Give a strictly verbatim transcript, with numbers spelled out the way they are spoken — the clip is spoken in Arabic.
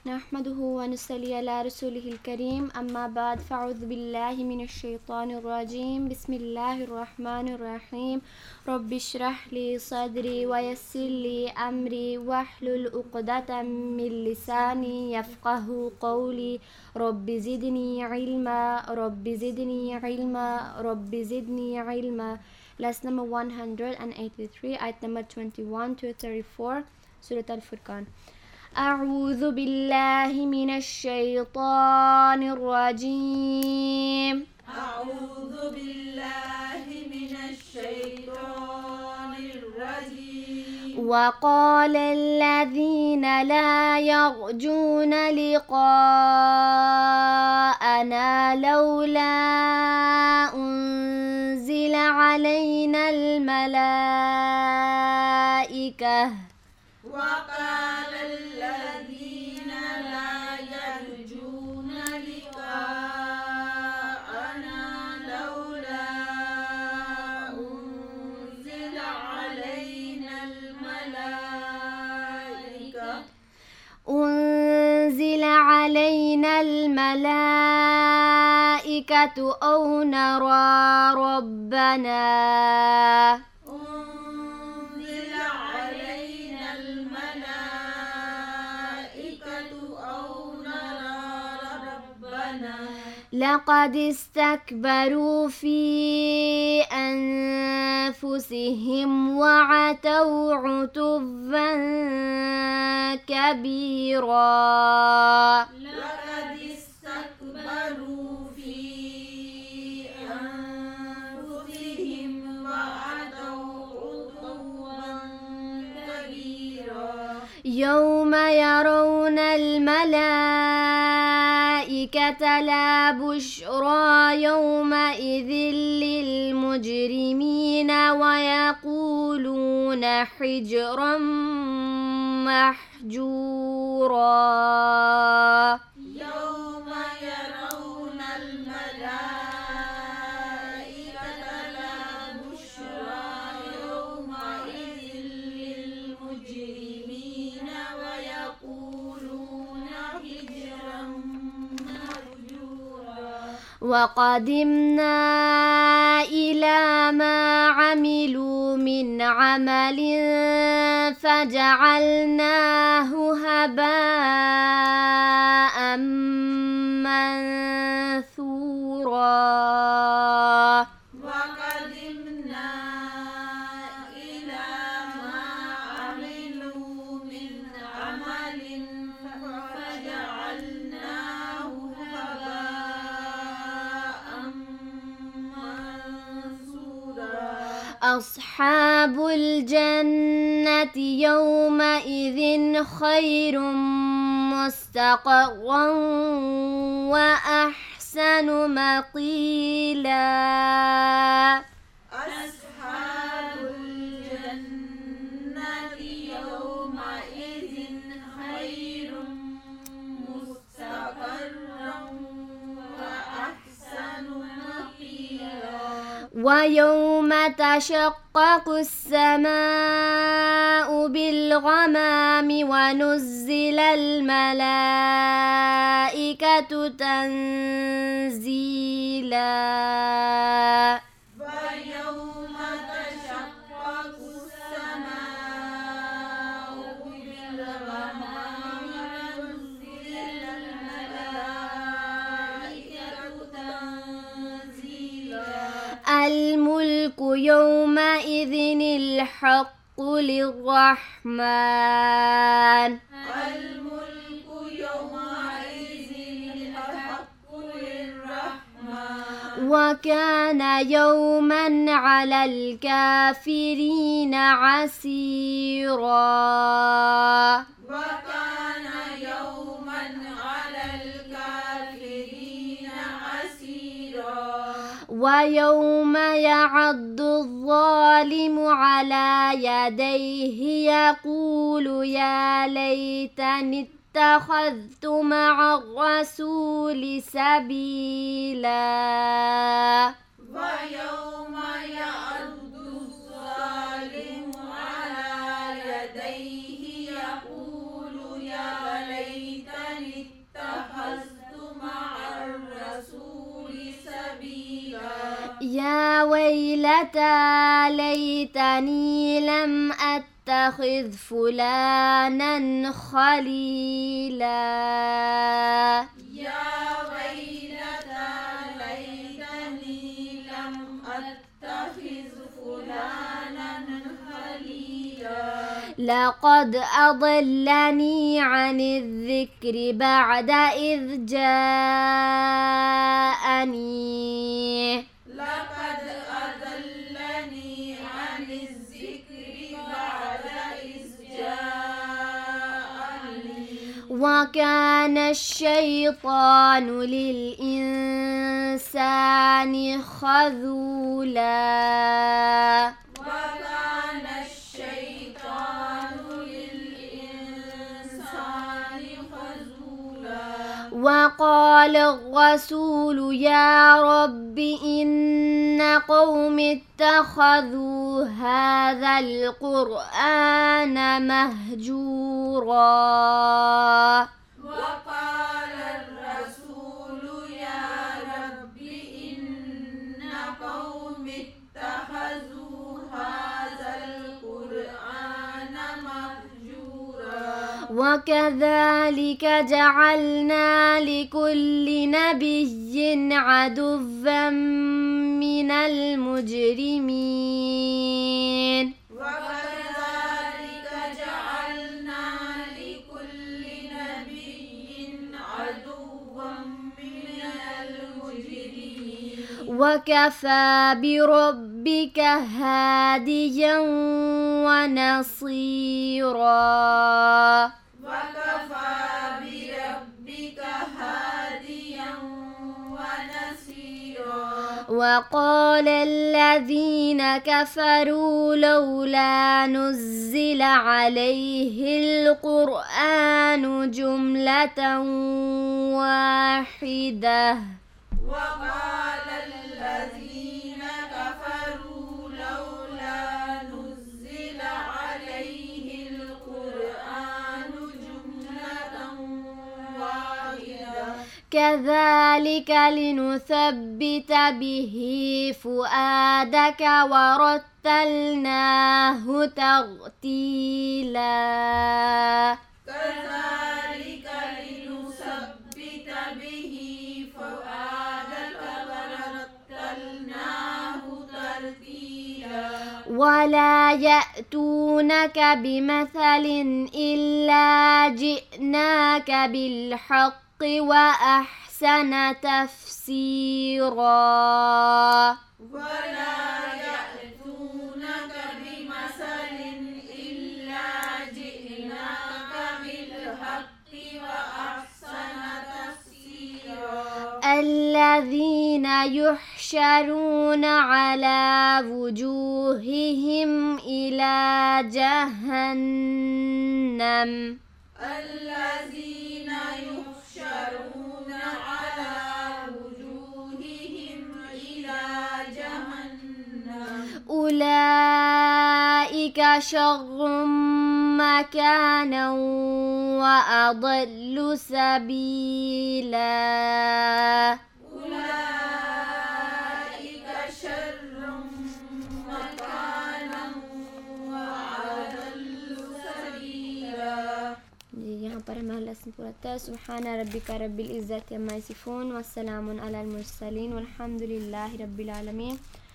نحمده ونصلي على رسوله الكريم أما بعد فأعوذ بالله من الشيطان الرجيم بسم الله الرحمن الرحيم رب اشرح لي صدري ويسر لي أمري واحلل عقدة من لساني يفقه قولي رب زدني علما رب زدني علما رب زدني علما. Lesson number one hundred eighty-three, ayat number twenty-one to thirty-four, Surah Al-Furqan. أعوذ بالله من الشيطان الرجيم أعوذ بالله من الشيطان الرجيم. وقال الذين لا يرجون لقاءنا لولا أنزل علينا الملائكة وقال الذين لا يرجون لقاءنا لولا أنزل علينا الملائكة أنزل علينا الملائكة أو نرى ربنا أنزل علينا الملائكة أو نرى ربنا لقد استكبروا في أنفسهم وعتوا عتوا كبيرا. لقد استكبروا في أنفسهم وعتوا عتوا كبيرا. يوم يرون الملائكة لا بشرى يومئذ للمجرمين ويقولون حجرا محجورا. يوم يرون الملائكة لا بشرى يومئذ للمجرمين ويقولون حجرا مهجورا. وقدمنا إلى ما عملوا من عمل فجعلناه هباء منثورا. وقدمنا إلى ما عملوا من عمل فجعلناه هباء منثورا. أصحاب الجنة يومئذ خير مستقرا وأحسن مقيلا. أصحاب الجنة يومئذ خير مستقرا وأحسن مقيلا. ويوم تشقق السماء بالغمام ونزل الملائكة تنزيلا. ويوم تشقق السماء بالغمام ونزل الملائكة تنزيلا. الملك يومئذ الحق للرحمن. الملك يومئذ الحق للرحمن. وكان يوما على الكافرين عسيرا. وكان يوما على الكافرين عسيرا. ويوم يعض الظالم على يديه يقول يا ليتني اتخذت مع الرسول سبيلا. ويوم يعض الظالم على يديه يقول يا ليتني ويلتى ليتني لم أتخذ فلانا خليلا. يا ويلتى ليتني لم أتخذ فلانا خليلا. لقد أضلني عن الذكر بعد إذ جاءني. لقد أضلني عن الذكر بعد إذ جاءني. وكان الشيطان للإنسان خذولا. وكان الشيطان للإنسان خذولا. وقال الرسول يا رب إن قوم اتخذوا هذا القرآن مهجورا. وقال الرسول يا رب إن قوم اتخذوا هذا القرآن مهجورا. وكذلك جعلنا لكل نبي عدوا من المجرمين. وكذلك جعلنا لكل نبي عدوا من المجرمين. وكفى بربك هاديا ونصيرا. وكفى بربك هاديا ونصيرا. وقال الذين كفروا لولا نزل عليه القرآن جملة واحدة. وقال الذين كفروا لولا نزل عليه القرآن جملة واحدة. كذلك لنثبت به فؤادك ورتلناه ترتيلا. كذلك لنثبت به فؤادك ورتلناه ترتيلا. ولا يأتونك بمثل إلا جئناك بالحق وأحسن تفسيرا. ولا يأتونك بمثل إلا جئناك بالحق وأحسن تفسيرا. الذين يحشرون على وجوههم إلى جهنم. الذين يحشرون على وجوههم إلى جهنم. أولئك شر مكانا وأضل سبيلا. أولئك شر مكانا وأضل سبيلا. यहाँ पर हमारा लेसन पूरा था. सुब्हान रब्बिका रब्बिल इज़्ज़ति अम्मा यसिफून वस्सलामुन अलल मुरसलीन वल्हम्दुलिल्लाहि रब्बिल आलमीन.